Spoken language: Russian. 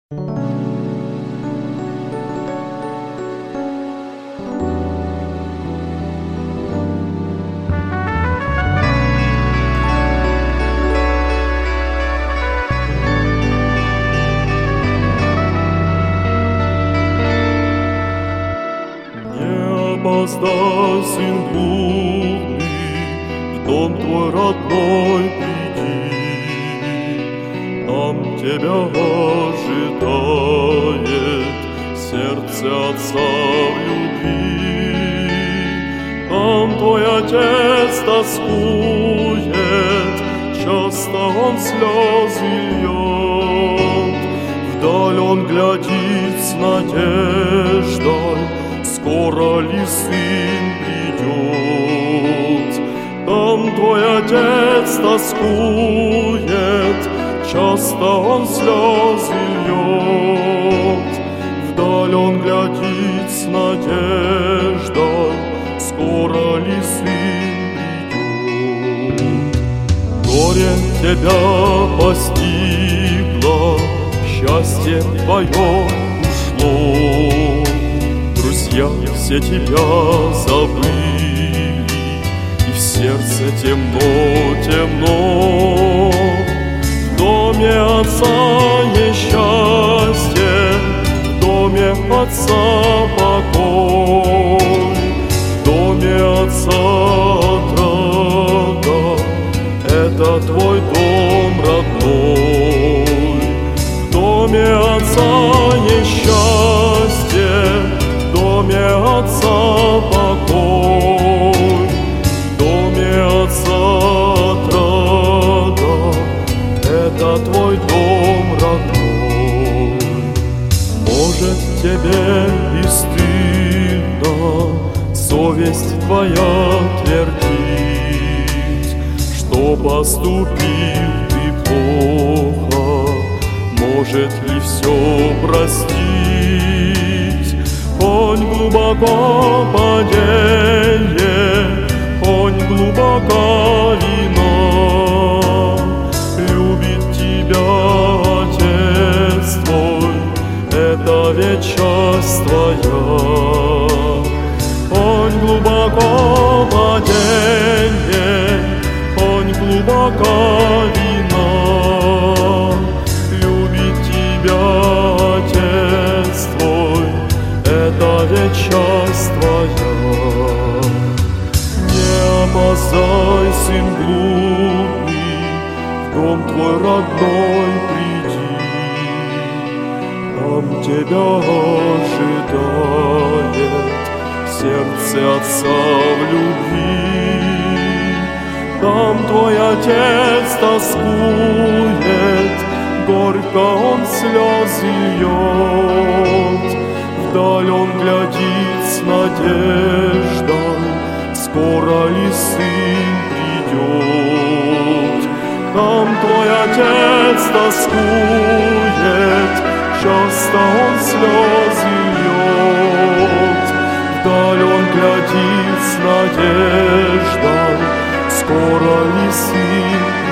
Опоздай, сын блудный, в дом твой родной приди. Там тебя ожидает сердце отца в любви. Там твой отец тоскует, часто он слезы льет. Вдаль он глядит с надеждой, скоро ли сын придет? Там твой отец тоскует, часто он слезы льет. Вдаль он глядит с надеждой, скоро ли сын придет? Горе тебя постигло, счастье твое ушло. Друзья все тебя забыли, и в сердце темно, темно. В доме отца несчастье, в доме отца покой, в доме отца отрада, это твой дом родной. В доме отца несчастье, в доме отца покой, в доме отца отрада, это твой дом родной. Может, тебе и стыдно совесть твоя твердить, что поступил ты плохо, может ли все простить? Конь глубоко падение, конь глубоко вина. Любит тебя отец твой, это ведь часть твоя. Конь глубоко падение, конь глубоко вина. Любит тебя отец твой, это ведь часть твоя. Не опоздай, сын блудный, в дом твой родной приди. Там тебя ожидает сердце отца в любви. Там твой отец тоскует, горько он слезы льет. Вдаль он глядит с надеждой, скоро ли сын придет? Там твой отец тоскует, часто он слезы льет. Вдаль он глядит с надеждой, скоро ли сын